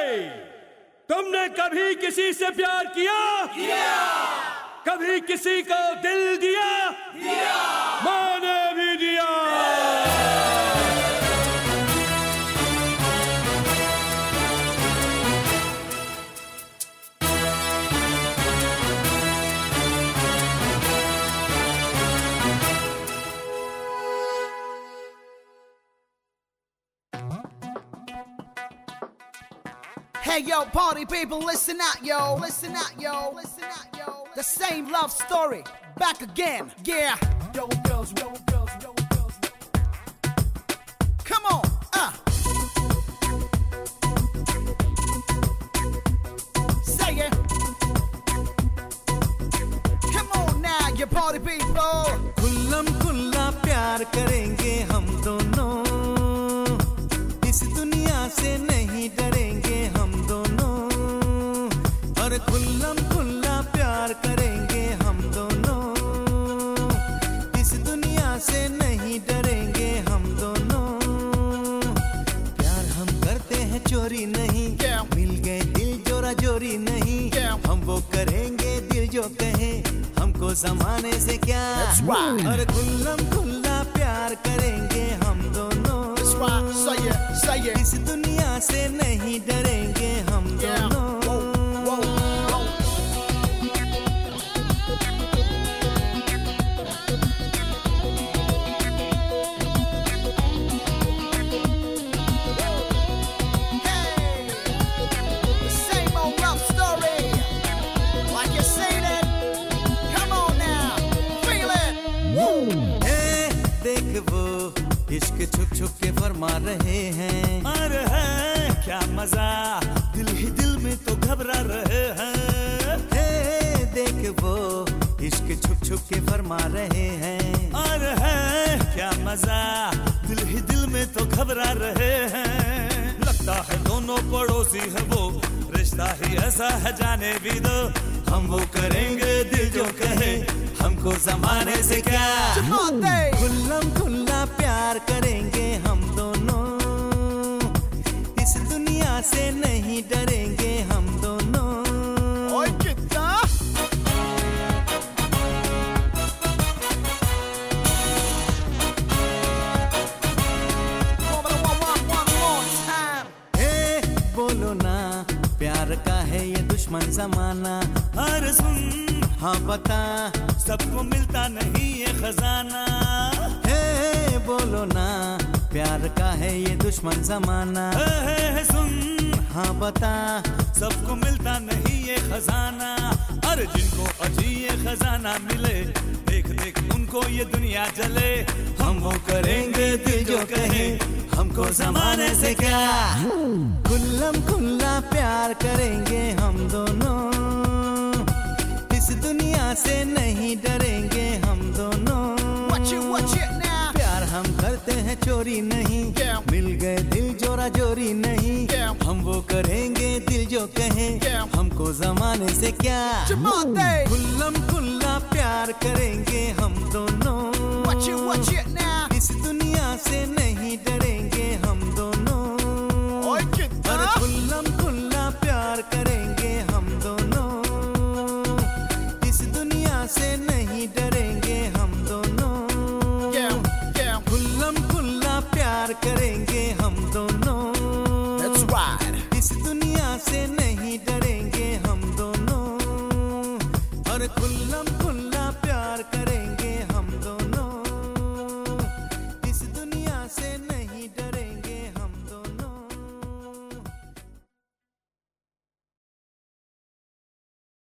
तुमने कभी किसी से प्यार किया? कभी किसी को दिल दिया? मैंने भी दिया। Hey yo, party people, listen out yo, listen out yo, listen out yo. The same love story, back again, yeah. Yo girls, yo girls, yo girls. Come on, say it. Come on now, you party people. खुल्लम खुल्ला प्यार करेंगे हम दोनों, इस दुनिया से नहीं डरेंगे हम दोनों। और खुल्लम खुल्ला प्यार करेंगे हम दोनों, इस दुनिया से नहीं डरेंगे हम दोनों। प्यार हम करते हैं चोरी नहीं, मिल गए दिल जोरा जोरी नहीं। हम वो करेंगे दिल जो कहे, हमको जमाने से क्या। और खुल्लम खुल्ला प्यार करेंगे हम दोनों, इस दुनिया से नहीं डरेंगे हम दोनों। इश्क छुप छुप के फरमा रहे हैं, अरे है क्या मजा, दिल ही दिल में तो घबरा रहे हैं। हे देख वो इश्क छुप छुप के फरमा रहे हैं, अरे है क्या मजा, दिल ही दिल में तो घबरा रहे हैं। लगता है दोनों पड़ोसी है वो, रिश्ता ही ऐसा है जाने भी दो। हम वो करेंगे दिल जो कहे, हमको जमाने से क्या। खुल्लम खुल्ला प्यार करेंगे हम दोनों, इस दुनिया से नहीं डरेंगे हम दोनों। हे बोलो ना, प्यार का है ये दुश्मन जमाना। अरे सुन हाँ बता, सबको मिलता नहीं ये खजाना। हे बोलो ना, प्यार का है ये दुश्मन जमाना। सुन हाँ बता, सबको मिलता नहीं ये खजाना। अरे जिनको अजी ये खजाना मिले, देख देख उनको ये दुनिया जले। हम वो करेंगे दिल जो कहे, हमको जमाने से क्या। खुल्लम खुल्ला प्यार करेंगे हम दोनों, इस दुनिया से नहीं डरेंगे हम दोनों। प्यार हम करते हैं चोरी नहीं, मिल गए दिल जोरा जोरी नहीं। हम वो करेंगे दिल जो कहे, हमको जमाने से क्या। खुल्लम खुल्ला प्यार करेंगे हम दोनों, इस दुनिया से नहीं डरेंगे हम दोनों। और खुल्लम खुल्ला प्यार करेंगे हम दोनों, इस दुनिया से नहीं डरेंगे हम दोनों। खुल्लम खुल्ला प्यार करेंगे हम दोनों, इस दुनिया से नहीं डरेंगे हम दोनों। और खुल्लम